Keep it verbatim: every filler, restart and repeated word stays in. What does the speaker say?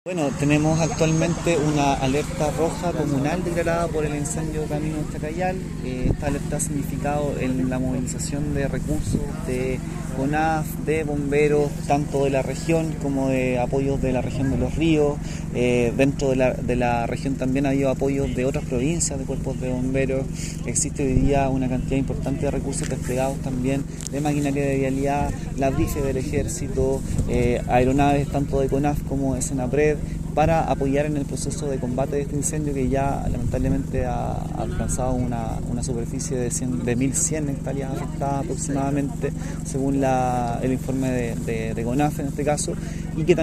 Bueno, tenemos actualmente una alerta roja comunal declarada por el incendio Camino Chacayal. Eh, esta alerta ha significado en la movilización de recursos de CONAF, de bomberos, tanto de la región como de apoyos de la región de Los Ríos. Eh, dentro de la, de la región también ha habido apoyos de otras provincias, de cuerpos de bomberos. Existe hoy día una cantidad importante de recursos desplegados también de maquinaria de vialidad, la brife del ejército, eh, aeronaves tanto de CONAF como de SENAPRED, para apoyar en el proceso de combate de este incendio que ya lamentablemente ha, ha alcanzado una, una superficie de, cien, de mil cien hectáreas afectadas aproximadamente, según la, el informe de, de, de CONAF en este caso, y que